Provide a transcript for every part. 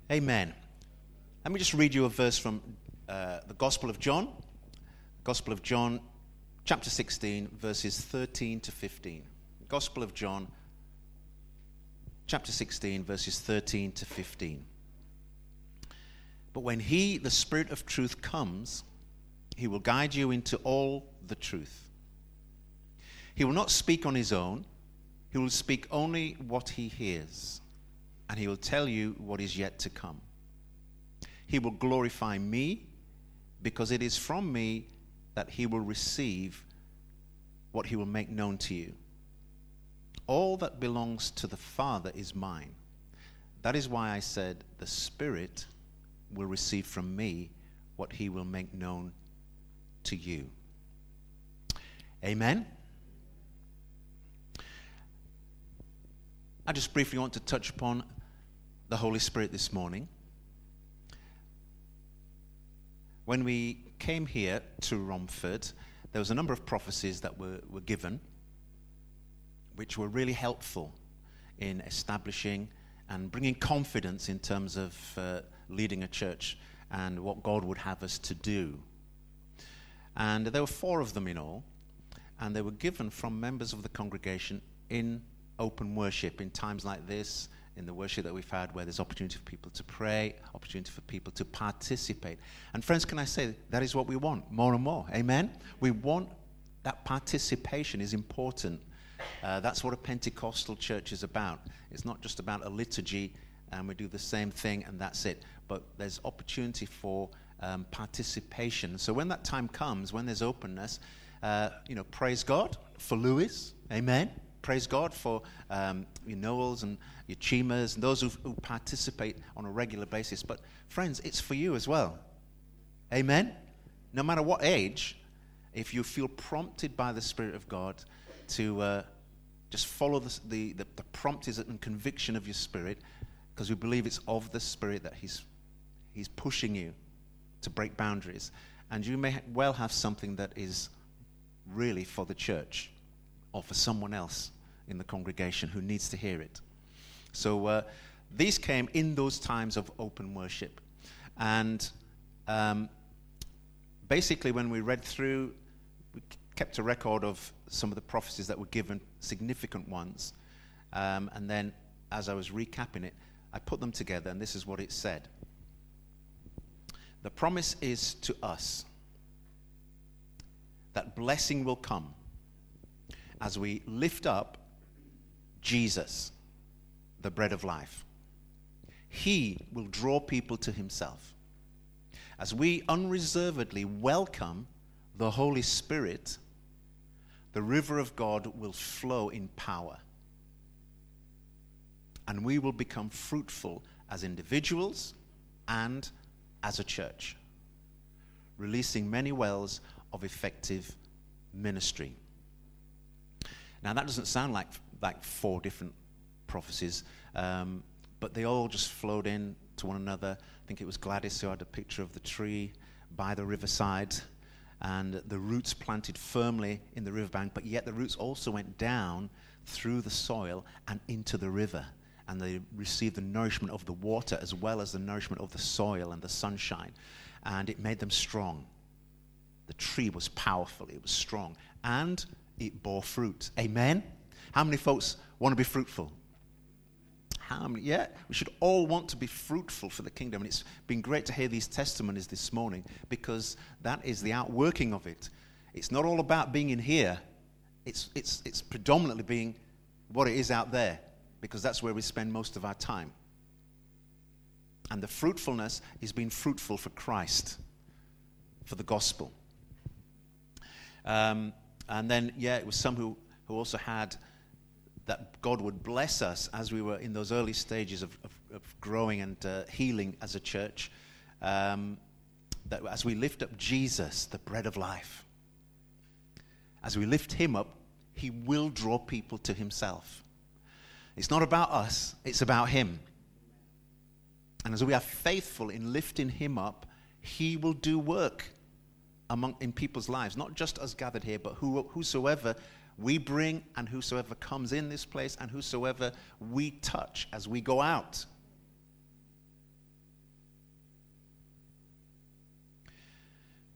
Amen. Let me just read you a verse from the Gospel of John. Gospel of John, chapter 16, verses 13 to 15. Gospel of John, chapter 16, verses 13 to 15. But when he, the Spirit of truth, comes, he will guide you into all the truth. He will not speak on his own. He will speak only what he hears, and he will tell you what is yet to come. He will glorify me, because it is from me that he will receive what he will make known to you. All that belongs to the Father is mine. That is why I said, the Spirit will receive from me what he will make known to you. Amen. I just briefly want to touch upon the Holy Spirit this morning. When we came here to Romford, there was a number of prophecies that were given, which were really helpful in establishing and bringing confidence in terms of leading a church and what God would have us to do. And there were 4 of them in all, and they were given from members of the congregation in open worship, in times like this, in the worship that we've had, where there's opportunity for people to pray, opportunity for people to participate. And friends, can I say, that is what we want, more and more. Amen? We want that participation is important. That's what a Pentecostal church is about. It's not just about a liturgy, and we do the same thing, and that's it. But there's opportunity for participation. So when that time comes, when there's praise God for Lewis. Amen? Praise God for your Noels and your Chimas and those who participate on a regular basis. But friends, it's for you as well. Amen? No matter what age, if you feel prompted by the Spirit of God to just follow the promptings and conviction of your spirit, because we believe it's of the Spirit that He's pushing you to break boundaries. And you may well have something that is really for the church or for someone else in the congregation who needs to hear it. So these came in those times of open worship. And basically when we read through, we kept a record of some of the prophecies that were given, significant ones. And then as I was recapping it, I put them together, and this is what it said. The promise is to us that blessing will come as we lift up Jesus, the bread of life. He will draw people to himself. As we unreservedly welcome the Holy Spirit, the river of God will flow in power. And we will become fruitful as individuals and as a church, releasing many wells of effective ministry. Now that doesn't sound like 4 different prophecies, but they all just flowed in to one another. I think it was Gladys who had a picture of the tree by the riverside, and the roots planted firmly in the riverbank, but yet the roots also went down through the soil and into the river, and they received the nourishment of the water as well as the nourishment of the soil and the sunshine, and it made them strong. The tree was powerful, it was strong, and it bore fruit. Amen? How many folks want to be fruitful? How many? Yeah, we should all want to be fruitful for the kingdom. And it's been great to hear these testimonies this morning, because that is the outworking of it. It's not all about being in here. It's predominantly being what it is out there, because that's where we spend most of our time. And the fruitfulness is being fruitful for Christ, for the gospel. And then, it was some who also had that God would bless us as we were in those early stages of growing and healing as a church, that as we lift up Jesus, the bread of life, as we lift him up, he will draw people to himself. It's not about us, it's about him. And as we are faithful in lifting him up, he will do work in people's lives, not just us gathered here, but whosoever we bring, and whosoever comes in this place, and whosoever we touch as we go out.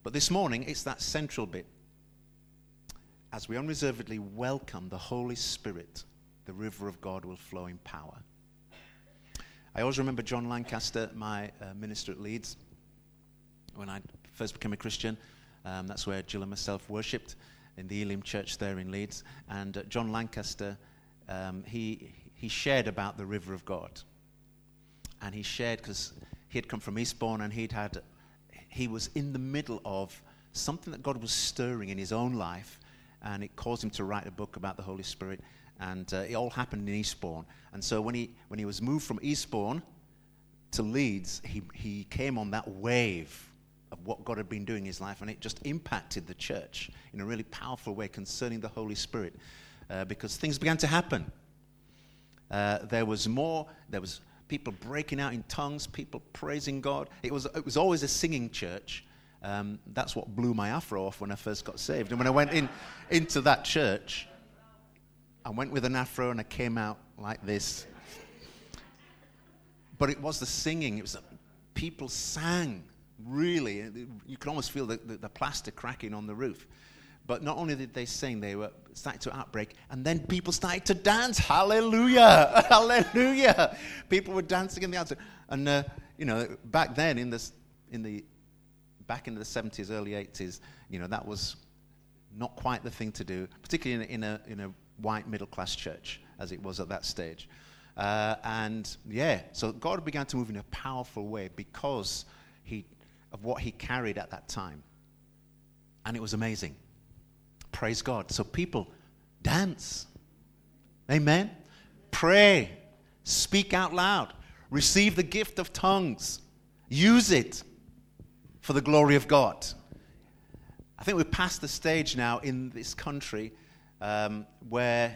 But this morning, it's that central bit. As we unreservedly welcome the Holy Spirit, the river of God will flow in power. I always remember John Lancaster, my minister at Leeds, when I first became a Christian. That's where Jill and myself worshipped, in the Elim Church there in Leeds. And John Lancaster, he shared about the river of God. And he shared because he had come from Eastbourne, and he was in the middle of something that God was stirring in his own life, and it caused him to write a book about the Holy Spirit. And it all happened in Eastbourne. And so when he was moved from Eastbourne to Leeds, he came on that wave of what God had been doing in his life, and it just impacted the church in a really powerful way concerning the Holy Spirit, because things began to happen. There was people breaking out in tongues, people praising God. It was always a singing church. That's what blew my afro off when I first got saved. And when I went into that church, I went with an afro and I came out like this. But it was the singing. It was people sang. Really, you could almost feel the plaster cracking on the roof. But not only did they sing, they were starting to outbreak, and then people started to dance. Hallelujah, hallelujah! People were dancing in the outside, and back then back in the 70s, early 80s, that was not quite the thing to do, particularly in a white middle class church as it was at that stage. So God began to move in a powerful way because of what he carried at that time. And it was amazing. Praise God. So people dance. Amen. Pray. Speak out loud. Receive the gift of tongues. Use it for the glory of God. I think we've passed the stage now in this country where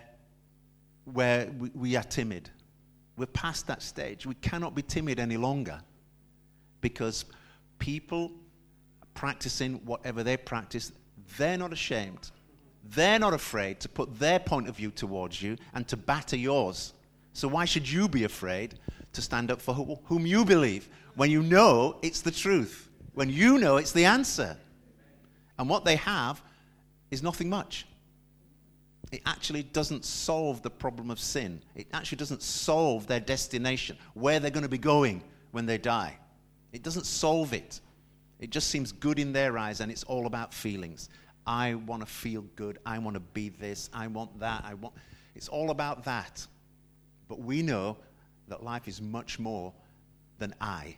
we are timid. We're past that stage. We cannot be timid any longer because people practicing whatever they practice, they're not ashamed. They're not afraid to put their point of view towards you and to batter yours. So why should you be afraid to stand up for whom you believe when you know it's the truth, when you know it's the answer? And what they have is nothing much. It actually doesn't solve the problem of sin. It actually doesn't solve their destination, where they're going to be going when they die. It doesn't solve it. It just seems good in their eyes, and it's all about feelings. I want to feel good. I want to be this. I want that. It's all about that. But we know that life is much more than I.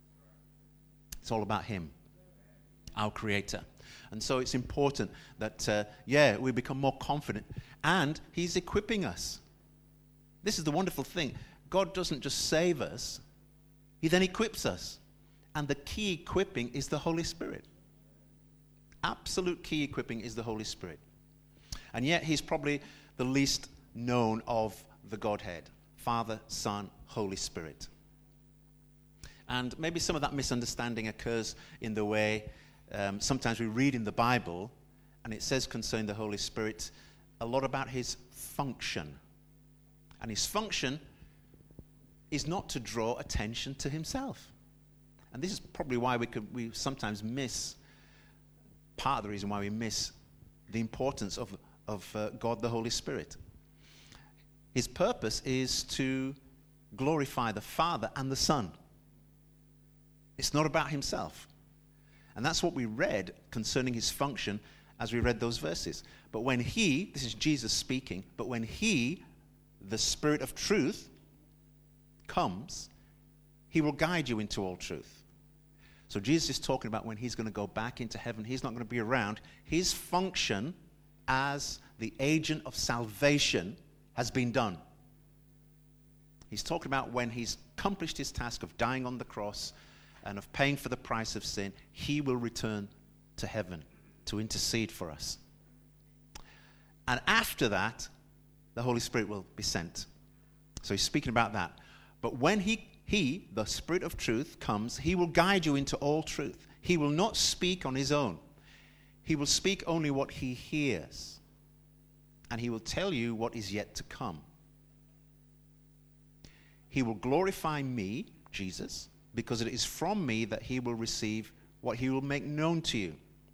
It's all about him, our Creator. And so it's important that, we become more confident. And he's equipping us. This is the wonderful thing. God doesn't just save us. He then equips us. And the key equipping is the Holy Spirit. Absolute key equipping is the Holy Spirit. And yet he's probably the least known of the Godhead. Father, Son, Holy Spirit. And maybe some of that misunderstanding occurs in the way sometimes we read in the Bible, and it says concerning the Holy Spirit a lot about his function. And his function is not to draw attention to himself. And this is probably why we sometimes miss, part of the reason why we miss the importance of God the Holy Spirit. His purpose is to glorify the Father and the Son. It's not about himself. And that's what we read concerning his function as we read those verses. But when this is Jesus speaking, but when the Spirit of truth, comes, he will guide you into all truth. So Jesus is talking about when he's going to go back into heaven. He's not going to be around. His function as the agent of salvation has been done. He's talking about when he's accomplished his task of dying on the cross and of paying for the price of sin, he will return to heaven to intercede for us. And after that, the Holy Spirit will be sent. So he's speaking about that. But when he, the Spirit of truth, comes, he will guide you into all truth. He will not speak on his own. He will speak only what he hears. And he will tell you what is yet to come. He will glorify me, Jesus, because it is from me that he will receive what he will make known to you.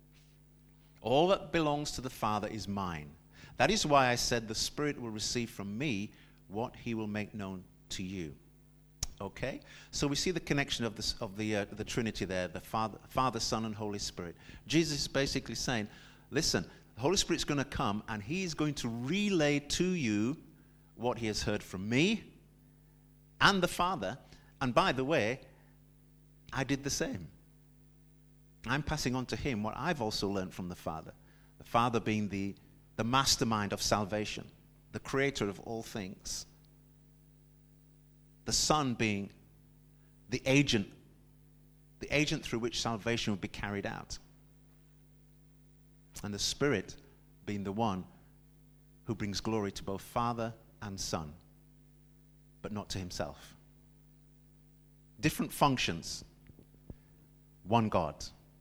All that belongs to the Father is mine. That is why I said the Spirit will receive from me what he will make known to you. Okay? So we see the connection of the Trinity there, the Father, Son, and Holy Spirit. Jesus is basically saying, listen, the Holy Spirit's going to come and he's going to relay to you what he has heard from me and the Father. And by the way, I did the same. I'm passing on to him what I've also learned from the Father being the mastermind of salvation, the creator of all things, the Son being the agent through which salvation would be carried out, and the Spirit being the one who brings glory to both Father and Son, but not to himself. Different functions, one God.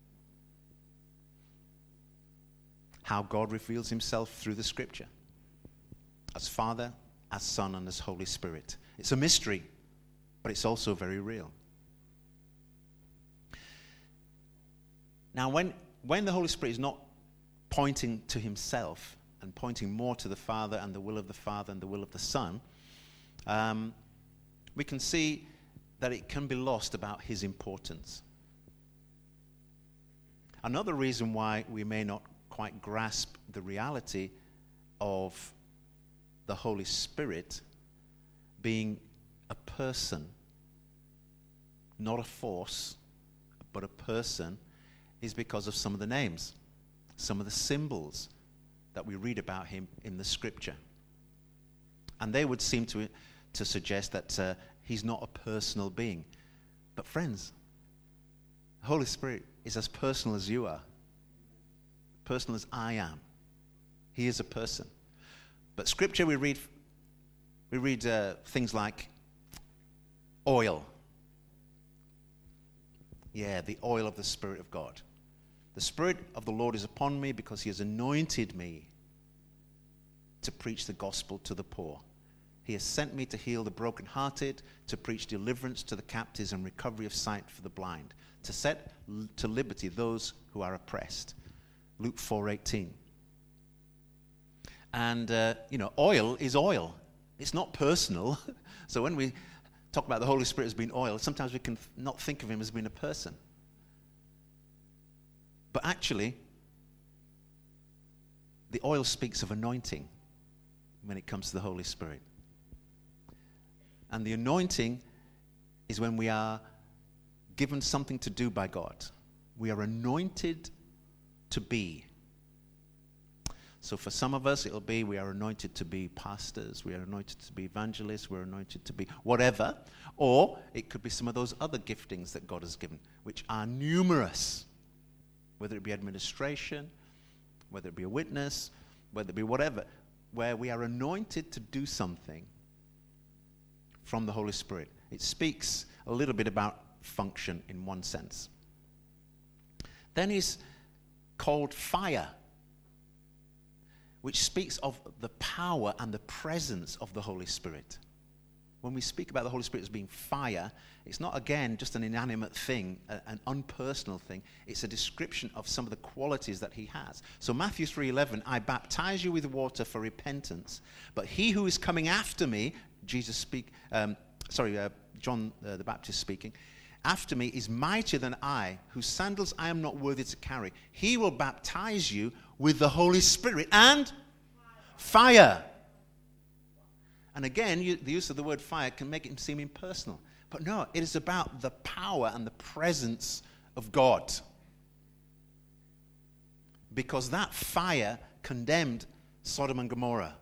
How God reveals himself through the Scripture, as Father, as Son, and as Holy Spirit. It's a mystery, but it's also very real. Now, when the Holy Spirit is not pointing to himself and pointing more to the Father and the will of the Father and the will of the Son, we can see that it can be lost about his importance. Another reason why we may not quite grasp the reality of the Holy Spirit being a person, not a force, but a person, is because of some of the names, some of the symbols that we read about him in the Scripture. And they would seem to suggest that he's not a personal being. But friends, the Holy Spirit is as personal as you are, personal as I am. He is a person. But Scripture, we read things like oil. Yeah, the oil of the Spirit of God. The Spirit of the Lord is upon me because he has anointed me to preach the gospel to the poor. He has sent me to heal the brokenhearted, to preach deliverance to the captives and recovery of sight for the blind, to set to liberty those who are oppressed. Luke 4:18. And, oil is oil. It's not personal. So when we talk about the Holy Spirit as being oil, sometimes we can not think of him as being a person. But actually, the oil speaks of anointing when it comes to the Holy Spirit. And the anointing is when we are given something to do by God. We are anointed to be. So for some of us, it'll be we are anointed to be pastors, we are anointed to be evangelists, we're anointed to be whatever. Or it could be some of those other giftings that God has given, which are numerous. Whether it be administration, whether it be a witness, whether it be whatever, where we are anointed to do something from the Holy Spirit. It speaks a little bit about function in one sense. Then he's called fire, which speaks of the power and the presence of the Holy Spirit. When we speak about the Holy Spirit as being fire, it's not, again, just an inanimate thing, an unpersonal thing. It's a description of some of the qualities that he has. So Matthew 3:11, I baptize you with water for repentance, but he who is coming after me, John the Baptist speaking, after me is mightier than I, whose sandals I am not worthy to carry. He will baptize you with the Holy Spirit and fire. And again, the use of the word fire can make it seem impersonal. But no, it is about the power and the presence of God. Because that fire condemned Sodom and Gomorrah.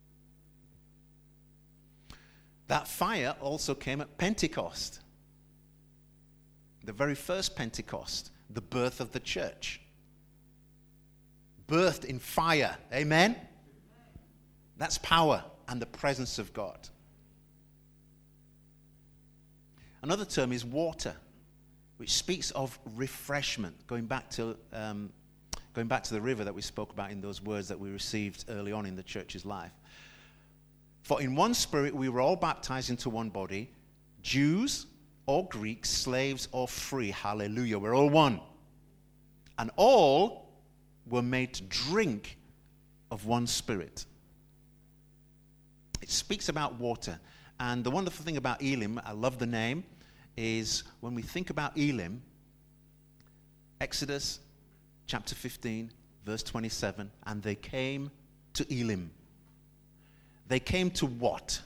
That fire also came at Pentecost. The very first Pentecost, the birth of the church. Birthed in fire. Amen? That's power and the presence of God. Another term is water, which speaks of refreshment, going back to the river that we spoke about in those words that we received early on in the church's life. For in one Spirit we were all baptized into one body, Jews or Greeks, slaves or free. Hallelujah. We're all one. And all were made to drink of one Spirit. It speaks about water. And the wonderful thing about Elim, I love the name, is when we think about Elim, Exodus chapter 15, verse 27, and they came to Elim. They came to what?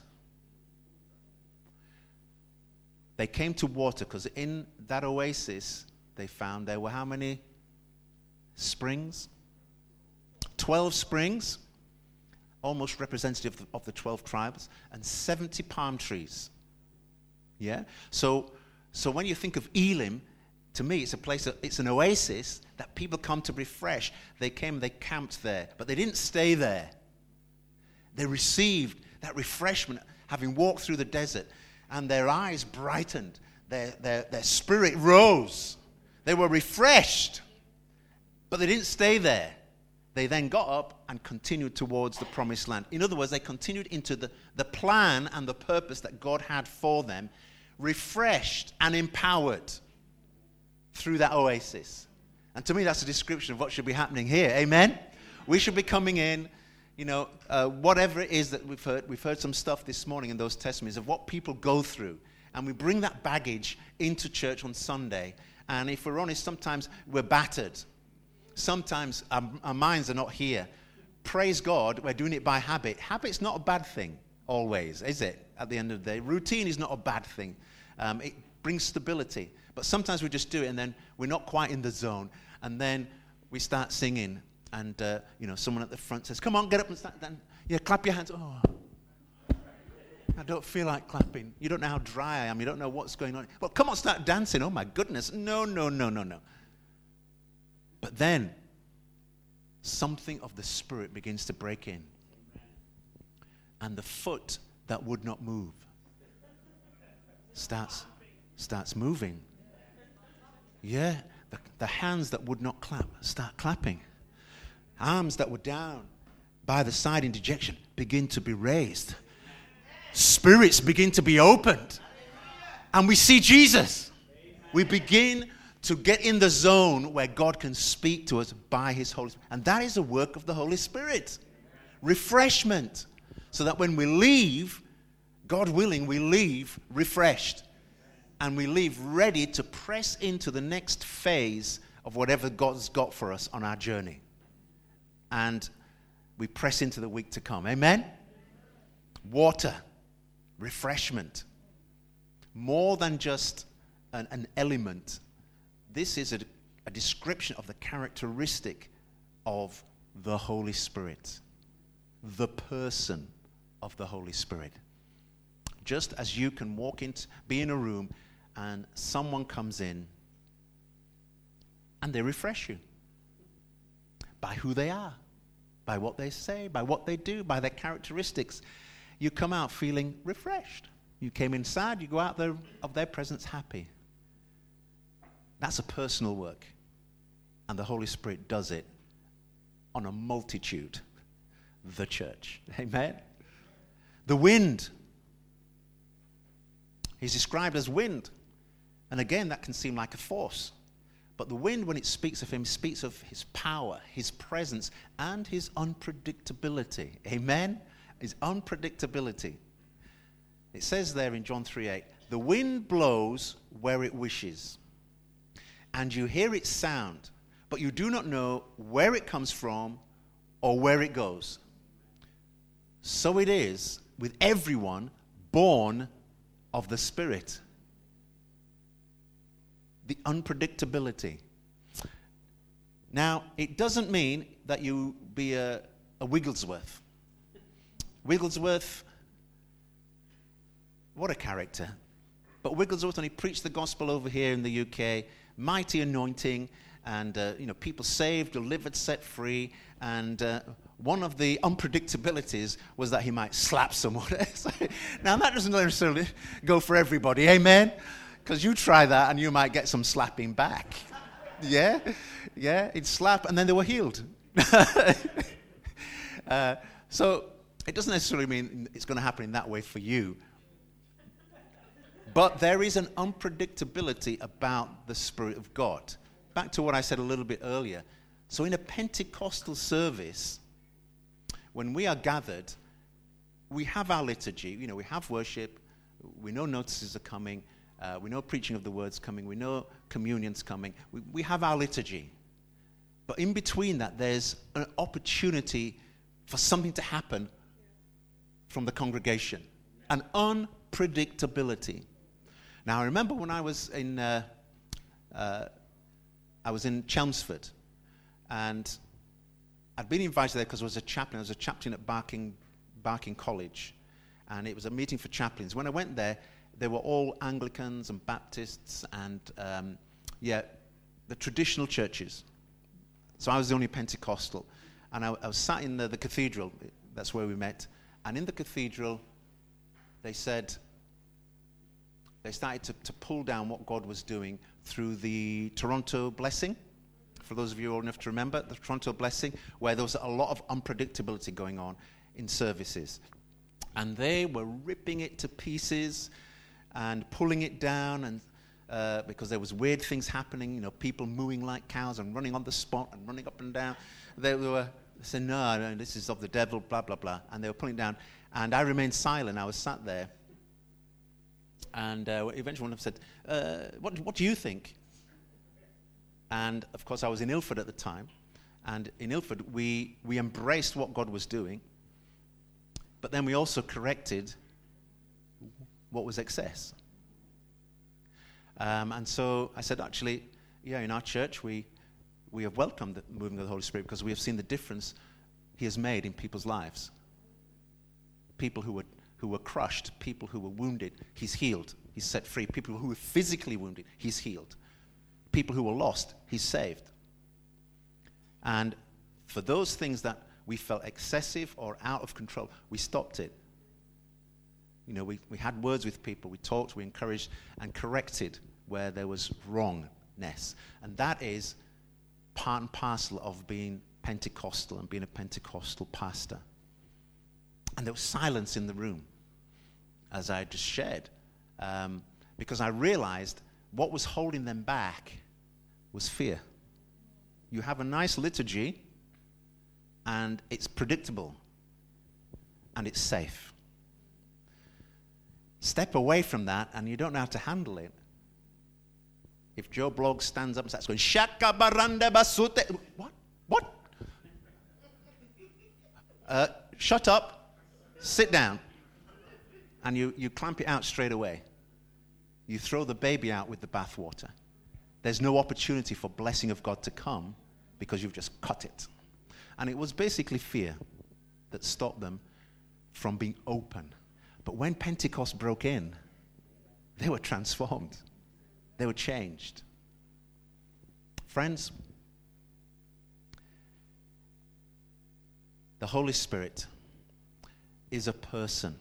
They came to water, because in that oasis they found there were how many springs? 12 springs, almost representative of the 12 tribes, and 70 palm trees. Yeah? So when you think of Elim, to me it's a place, it's an oasis that people come to refresh. They came, they camped there, but they didn't stay there. They received that refreshment, having walked through the desert, and their eyes brightened. Their spirit rose. They were refreshed, but they didn't stay there. They then got up and continued towards the promised land. In other words, they continued into the plan and the purpose that God had for them, refreshed and empowered through that oasis. And to me, that's a description of what should be happening here. Amen? We should be coming in, whatever it is that we've heard some stuff this morning in those testimonies of what people go through. And we bring that baggage into church on Sunday. And if we're honest, sometimes we're battered. Sometimes our minds are not here. Praise God, we're doing it by habit. Habit's not a bad thing always, is it? At the end of the day, routine is not a bad thing. It brings stability. But sometimes we just do it, and then we're not quite in the zone. And then we start singing, and someone at the front says, "Come on, get up and start dancing. Yeah, clap your hands." Oh, I don't feel like clapping. You don't know how dry I am. You don't know what's going on. Well, come on, start dancing. Oh my goodness. No. But then, something of the Spirit begins to break in. And the foot that would not move starts moving. Yeah, the hands that would not clap start clapping. Arms that were down by the side in dejection begin to be raised. Spirits begin to be opened. And we see Jesus. We begin to get in the zone where God can speak to us by His Holy Spirit. And that is a work of the Holy Spirit. Refreshment. So that when we leave, God willing, we leave refreshed. And we leave ready to press into the next phase of whatever God's got for us on our journey. And we press into the week to come. Amen? Water. Refreshment. More than just an element. This is a description of the characteristic of the Holy Spirit. The person of the Holy Spirit. Just as you can be in a room and someone comes in and they refresh you by who they are, by what they say, by what they do, by their characteristics. You come out feeling refreshed. You came inside, you go out there of their presence happy. That's a personal work. And the Holy Spirit does it on a multitude. The church. Amen? The wind. He's described as wind. And again, that can seem like a force. But the wind, when it speaks of Him, speaks of His power, His presence, and His unpredictability. Amen? His unpredictability. It says there in John 3:8, the wind blows where it wishes. And you hear its sound, but you do not know where it comes from or where it goes. So it is with everyone born of the Spirit. The unpredictability. Now, it doesn't mean that you be a Wigglesworth. Wigglesworth, what a character. But Wigglesworth, when he preached the gospel over here in the UK, mighty anointing, and people saved, delivered, set free, and one of the unpredictabilities was that he might slap someone. Now that doesn't necessarily go for everybody, amen? Because you try that and you might get some slapping back. Yeah, he'd slap and then they were healed. So it doesn't necessarily mean it's going to happen in that way for you. But there is an unpredictability about the Spirit of God. Back to what I said a little bit earlier. So in a Pentecostal service, when we are gathered, we have our liturgy. We have worship. We know notices are coming. We know preaching of the word's coming. We know communion's coming. We have our liturgy. But in between that, there's an opportunity for something to happen from the congregation. An unpredictability. Now, I remember when I was in Chelmsford, and I'd been invited there because I was a chaplain. I was a chaplain at Barking College, and it was a meeting for chaplains. When I went there, they were all Anglicans and Baptists and, the traditional churches. So I was the only Pentecostal. And I was sat in the cathedral. That's where we met. And in the cathedral, they started to pull down what God was doing through the Toronto Blessing. For those of you old enough to remember, the Toronto Blessing, where there was a lot of unpredictability going on in services. And they were ripping it to pieces and pulling it down, and because there was weird things happening, people mooing like cows and running on the spot and running up and down. They were saying, no, this is of the devil, blah, blah, blah. And they were pulling it down. And I remained silent. I was sat there. And eventually one of them said, what do you think? And, of course, I was in Ilford at the time. And in Ilford, we embraced what God was doing. But then we also corrected what was excess. And so I said, actually, in our church, we have welcomed the moving of the Holy Spirit because we have seen the difference he has made in people's lives. People who were crushed, people who were wounded, he's healed, he's set free. People who were physically wounded, he's healed. People who were lost, he's saved. And for those things that we felt excessive or out of control, we stopped it. We had words with people, we talked, we encouraged and corrected where there was wrongness. And that is part and parcel of being Pentecostal and being a Pentecostal pastor. And there was silence in the room, as I just shared, because I realized what was holding them back was fear. You have a nice liturgy, and it's predictable, and it's safe. Step away from that, and you don't know how to handle it. If Joe Bloggs stands up and starts going, Shaka baranda basute, what? Shut up, sit down, and you clamp it out straight away. You throw the baby out with the bathwater. There's no opportunity for blessing of God to come because you've just cut it. And it was basically fear that stopped them from being open. But when Pentecost broke in, they were transformed. They were changed. Friends, the Holy Spirit is a person.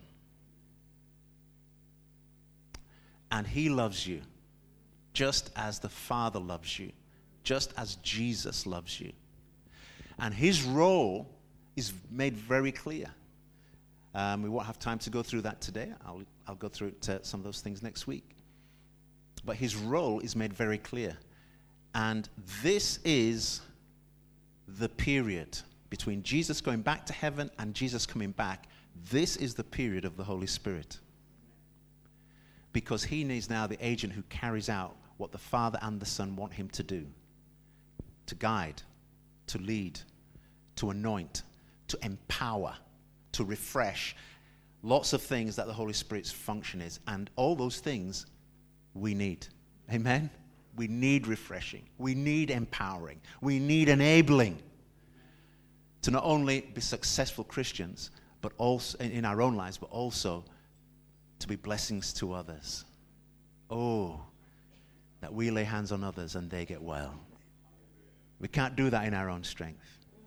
And he loves you just as the Father loves you, just as Jesus loves you. And his role is made very clear. We won't have time to go through that today. I'll go through some of those things next week. But his role is made very clear. And this is the period between Jesus going back to heaven and Jesus coming back. This is the period of the Holy Spirit. Because he is now the agent who carries out what the Father and the Son want him to do. To guide, to lead, to anoint, to empower, to refresh. Lots of things that the Holy Spirit's function is. And all those things we need. Amen? We need refreshing. We need empowering. We need enabling to not only be successful Christians, but also in our own lives, but also to be blessings to others. Oh, that we lay hands on others and they get well. We can't do that in our own strength.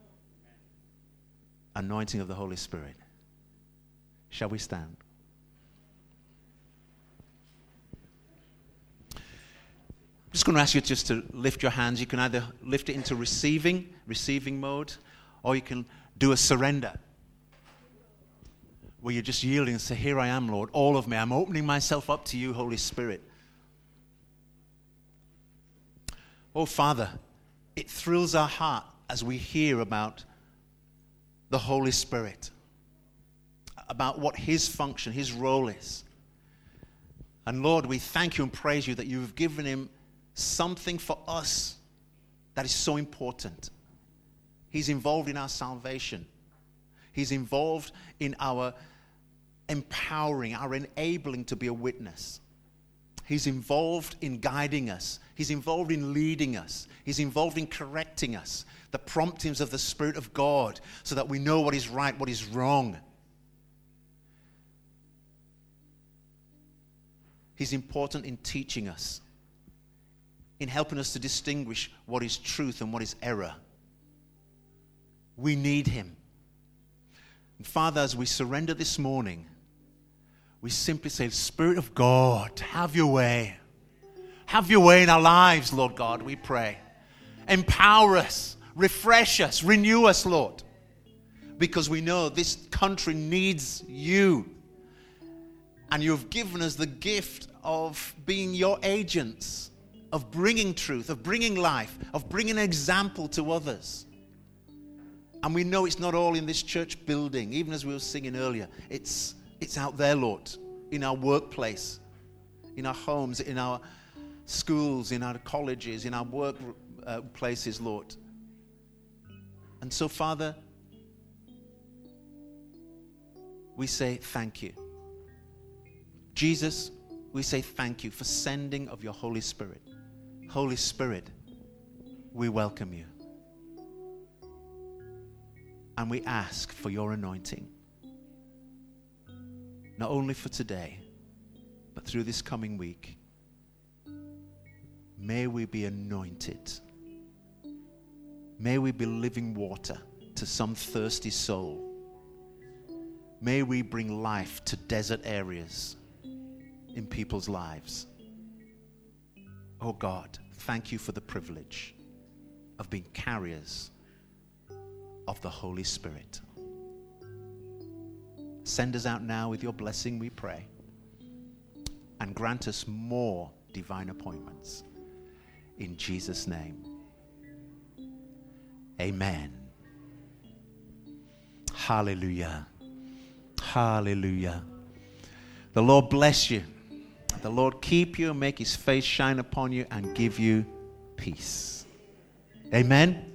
Anointing of the Holy Spirit. Shall we stand? I'm just going to ask you just to lift your hands. You can either lift it into receiving mode, or you can do a surrender, where you're just yielding and say, here I am, Lord, all of me. I'm opening myself up to you, Holy Spirit. Oh, Father, it thrills our heart as we hear about the Holy Spirit, about what his function, his role is. And Lord, we thank you and praise you that you've given him something for us that is so important. He's involved in our salvation. He's involved in our empowering, our enabling to be a witness. He's involved in guiding us. He's involved in leading us. He's involved in correcting us. The promptings of the Spirit of God so that we know what is right, what is wrong. He's important in teaching us, in helping us to distinguish what is truth and what is error. We need him. And Father, as we surrender this morning, we simply say, Spirit of God, have your way. Have your way in our lives, Lord God, we pray. Empower us, refresh us, renew us, Lord. Because we know this country needs you. And you've given us the gift of being your agents, of bringing truth, of bringing life, of bringing an example to others. And we know it's not all in this church building, even as we were singing earlier. It's out there, Lord, in our workplace, in our homes, in our schools, in our colleges, in our work places, Lord. And so, Father, we say thank you. Jesus, we say thank you for sending of your Holy Spirit. Holy Spirit, we welcome you. And we ask for your anointing. Not only for today, but through this coming week. May we be anointed. May we be living water to some thirsty soul. May we bring life to desert areas in people's lives. Oh God, thank you for the privilege of being carriers of the Holy Spirit. Send us out now with your blessing, we pray, and grant us more divine appointments. In Jesus' name, amen. Hallelujah. Hallelujah. The Lord bless you. The Lord keep you and make his face shine upon you and give you peace. Amen.